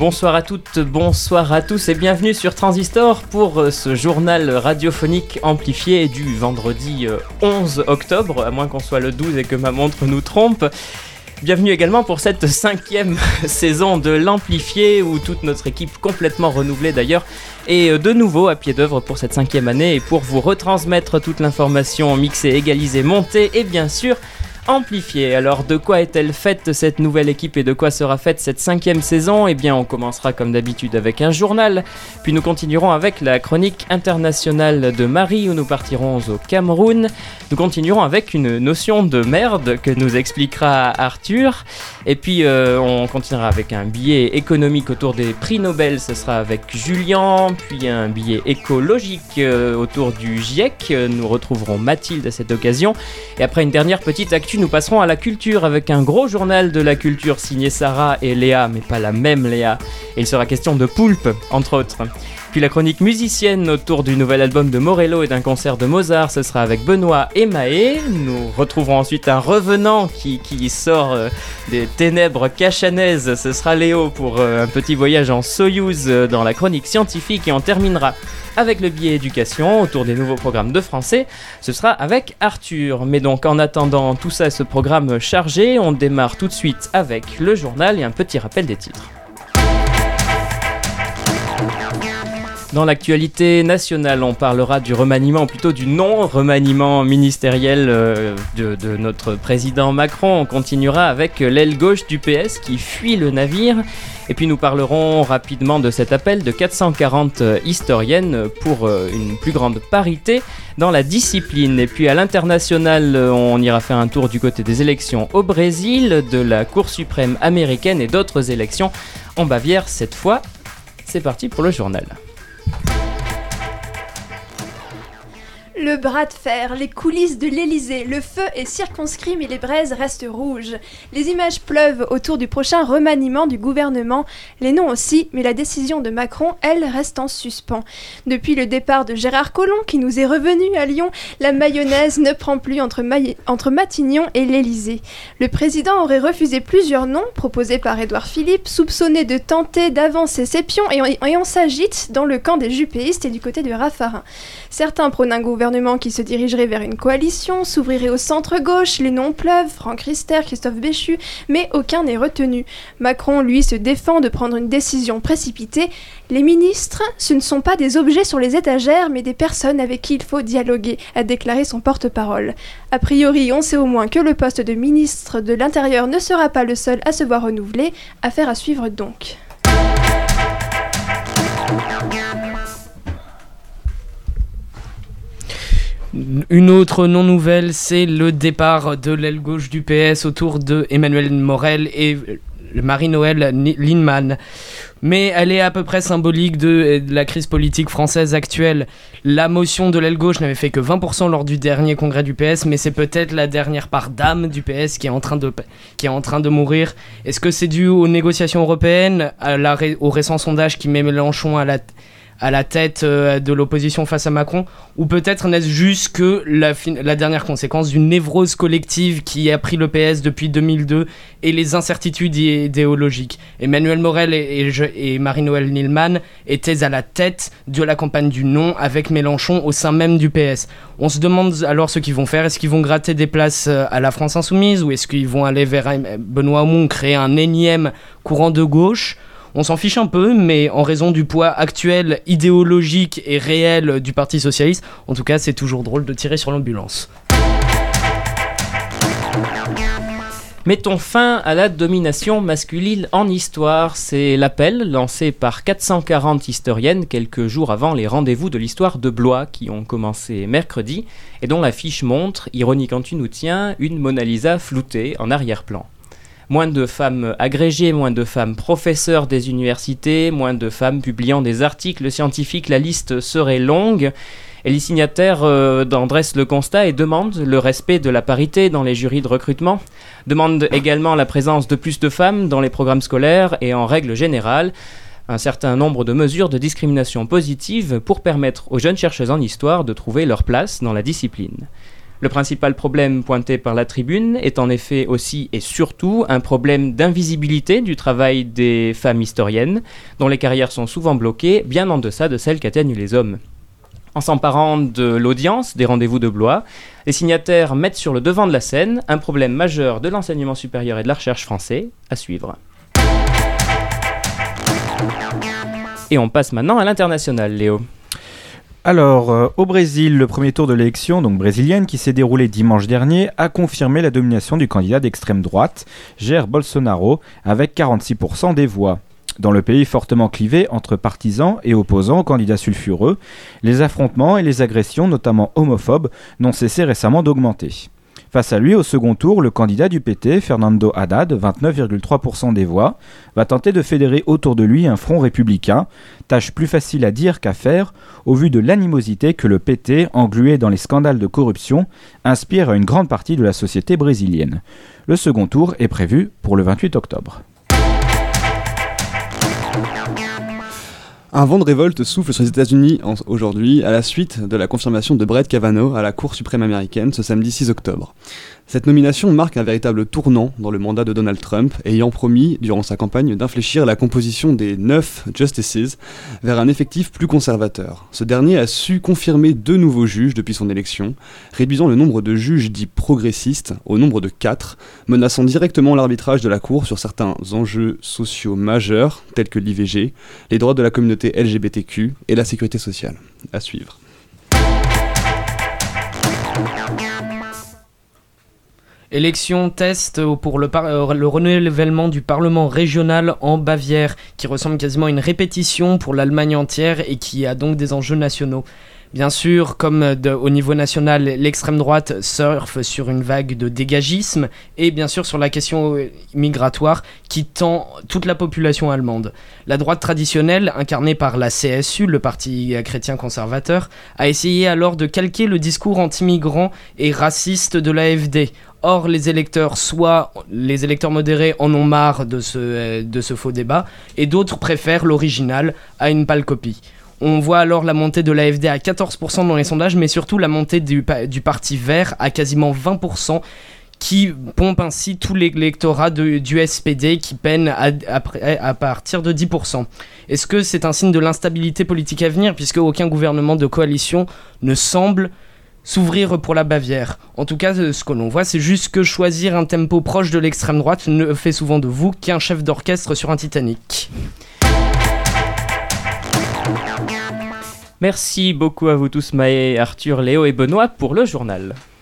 Bonsoir à toutes, bonsoir à tous et bienvenue sur Transistor pour ce journal radiophonique amplifié du vendredi 11 octobre, à moins qu'on soit le 12 et que ma montre nous trompe. Bienvenue également pour cette 5e saison de l'Amplifié où toute notre équipe complètement renouvelée d'ailleurs est de nouveau à pied d'œuvre pour cette 5e année et pour vous retransmettre toute l'information mixée, égalisée, montée et bien sûr amplifiée. Alors de quoi est-elle faite cette nouvelle équipe et de quoi sera faite cette 5e saison ? Eh bien on commencera comme d'habitude avec un journal, puis nous continuerons avec la chronique internationale de Marie où nous partirons au Cameroun. Nous continuerons avec une notion de merde que nous expliquera Arthur. Et puis on continuera avec un billet économique autour des prix Nobel, ce sera avec Julien. Puis un billet écologique autour du GIEC, nous retrouverons Mathilde à cette occasion. Et après une dernière petite actu, nous passerons à la culture avec un gros journal de la culture signé Sarah et Léa, mais pas la même Léa. Et il sera question de poulpe, entre autres. Puis la chronique musicienne autour du nouvel album de Morello et d'un concert de Mozart, ce sera avec Benoît et Maë. Nous retrouverons ensuite un revenant qui sort des ténèbres cachanaises, ce sera Léo pour un petit voyage en Soyouz dans la chronique scientifique et on terminera avec le billet éducation autour des nouveaux programmes de français, ce sera avec Arthur. Mais donc en attendant tout ça, ce programme chargé, on démarre tout de suite avec le journal et un petit rappel des titres. Dans l'actualité nationale, on parlera du remaniement, ou plutôt du non-remaniement ministériel de notre président Macron. On continuera avec l'aile gauche du PS qui fuit le navire. Et puis nous parlerons rapidement de cet appel de 440 historiennes pour une plus grande parité dans la discipline. Et puis à l'international, on ira faire un tour du côté des élections au Brésil, de la Cour suprême américaine et d'autres élections en Bavière cette fois. C'est parti pour le journal. Le bras de fer, les coulisses de l'Élysée, le feu est circonscrit mais les braises restent rouges. Les images pleuvent autour du prochain remaniement du gouvernement, les noms aussi, mais la décision de Macron, elle, reste en suspens. Depuis le départ de Gérard Collomb, qui nous est revenu à Lyon, la mayonnaise ne prend plus entre Matignon et l'Élysée. Le président aurait refusé plusieurs noms proposés par Édouard Philippe, soupçonnés de tenter d'avancer ses pions et on s'agite dans le camp des jupéistes et du côté de Raffarin. Certains prônent un gouvernement qui se dirigerait vers une coalition, s'ouvrirait au centre-gauche, les noms pleuvent, Franck Rister, Christophe Béchu, mais aucun n'est retenu. Macron, lui, se défend de prendre une décision précipitée. Les ministres, ce ne sont pas des objets sur les étagères, mais des personnes avec qui il faut dialoguer, a déclaré son porte-parole. A priori, on sait au moins que le poste de ministre de l'Intérieur ne sera pas le seul à se voir renouvelé. Affaire à suivre donc. Une autre non-nouvelle, c'est le départ de l'aile gauche du PS autour de Emmanuel Morel et Marie-Noëlle Lienemann. Mais elle est à peu près symbolique de la crise politique française actuelle. La motion de l'aile gauche n'avait fait que 20% lors du dernier congrès du PS, mais c'est peut-être la dernière part d'âme du PS qui est en train de mourir. Est-ce que c'est dû aux négociations européennes, au récent sondage qui met Mélenchon à la tête de l'opposition face à Macron, ou peut-être n'est-ce juste que la dernière conséquence d'une névrose collective qui a pris le PS depuis 2002 et les incertitudes idéologiques. Emmanuel Morel et Marie-Noëlle Lienemann étaient à la tête de la campagne du non avec Mélenchon au sein même du PS. On se demande alors ce qu'ils vont faire. Est-ce qu'ils vont gratter des places à la France Insoumise, ou est-ce qu'ils vont aller vers Benoît Hamon, créer un énième courant de gauche ? On s'en fiche un peu, mais en raison du poids actuel, idéologique et réel du Parti Socialiste, en tout cas, c'est toujours drôle de tirer sur l'ambulance. Mettons fin à la domination masculine en histoire. C'est l'appel lancé par 440 historiennes quelques jours avant les rendez-vous de l'histoire de Blois qui ont commencé mercredi et dont l'affiche montre, ironique en tu nous tiens, une Mona Lisa floutée en arrière-plan. Moins de femmes agrégées, moins de femmes professeurs des universités, moins de femmes publiant des articles scientifiques, la liste serait longue. Et les signataires en dressent le constat et demandent le respect de la parité dans les jurys de recrutement, demandent également la présence de plus de femmes dans les programmes scolaires et en règle générale, un certain nombre de mesures de discrimination positive pour permettre aux jeunes chercheuses en histoire de trouver leur place dans la discipline. Le principal problème pointé par la tribune est en effet aussi et surtout un problème d'invisibilité du travail des femmes historiennes, dont les carrières sont souvent bloquées, bien en deçà de celles qu'atteignent les hommes. En s'emparant de l'audience des rendez-vous de Blois, les signataires mettent sur le devant de la scène un problème majeur de l'enseignement supérieur et de la recherche français, à suivre. Et on passe maintenant à l'international, Léo. Alors, au Brésil, le premier tour de l'élection, donc brésilienne, qui s'est déroulé dimanche dernier, a confirmé la domination du candidat d'extrême droite, Jair Bolsonaro, avec 46% des voix. Dans le pays fortement clivé entre partisans et opposants aux candidats sulfureux, les affrontements et les agressions, notamment homophobes, n'ont cessé récemment d'augmenter. Face à lui, au second tour, le candidat du PT, Fernando Haddad, 29,3% des voix, va tenter de fédérer autour de lui un front républicain, tâche plus facile à dire qu'à faire, au vu de l'animosité que le PT, englué dans les scandales de corruption, inspire à une grande partie de la société brésilienne. Le second tour est prévu pour le 28 octobre. Un vent de révolte souffle sur les États-Unis aujourd'hui à la suite de la confirmation de Brett Kavanaugh à la Cour suprême américaine ce samedi 6 octobre. Cette nomination marque un véritable tournant dans le mandat de Donald Trump, ayant promis, durant sa campagne, d'infléchir la composition des 9 Justices vers un effectif plus conservateur. Ce dernier a su confirmer 2 nouveaux juges depuis son élection, réduisant le nombre de juges dits progressistes au nombre de 4, menaçant directement l'arbitrage de la Cour sur certains enjeux sociaux majeurs, tels que l'IVG, les droits de la communauté LGBTQ et la sécurité sociale. À suivre. Élection test pour le renouvellement du Parlement régional en Bavière, qui ressemble quasiment à une répétition pour l'Allemagne entière et qui a donc des enjeux nationaux. Bien sûr, comme au niveau national, l'extrême droite surfe sur une vague de dégagisme et bien sûr sur la question migratoire qui tend toute la population allemande. La droite traditionnelle, incarnée par la CSU, le parti chrétien conservateur, a essayé alors de calquer le discours anti-migrant et raciste de l'AfD. Or, les électeurs modérés en ont marre de ce faux débat et d'autres préfèrent l'original à une pâle copie. On voit alors la montée de l'AfD à 14% dans les sondages, mais surtout la montée du parti vert à quasiment 20%, qui pompe ainsi tout l'électorat du SPD qui peine à partir de 10%. Est-ce que c'est un signe de l'instabilité politique à venir, puisque aucun gouvernement de coalition ne semble s'ouvrir pour la Bavière? En tout cas, ce que l'on voit, c'est juste que choisir un tempo proche de l'extrême droite ne fait souvent de vous qu'un chef d'orchestre sur un Titanic. Merci beaucoup à vous tous, Maë, Arthur, Léo et Benoît, pour le journal.